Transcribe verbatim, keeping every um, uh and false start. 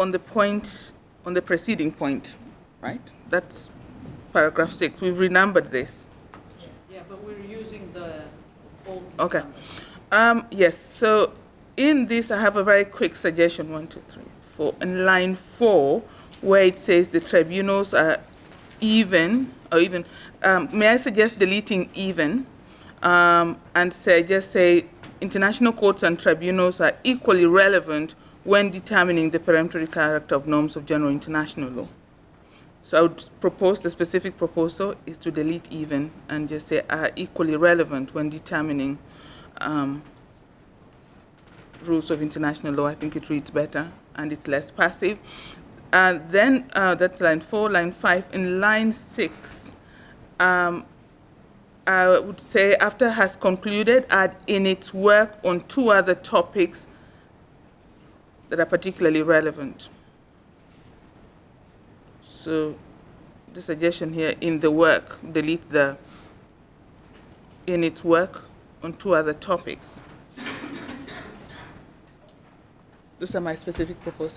on the point, on the preceding point, right? That's paragraph six. We've renumbered this. Yeah, but we're using the old Okay. number. Um, yes, so in this I have a very quick suggestion, one, two, three, four. In line four, where it says the tribunals are even, or even, um, may I suggest deleting even, um, and say, just say international courts and tribunals are equally relevant when determining the peremptory character of norms of general international law. So I would propose, the specific proposal is to delete even and just say are equally relevant when determining um, rules of international law. I think it reads better and it's less passive. And uh, then uh, that's line four. Line five. In line six, um, I would say after has concluded, add in its work on two other topics that are particularly relevant. So the suggestion here, in the work, delete the in its work on two other topics. Those are my specific proposals.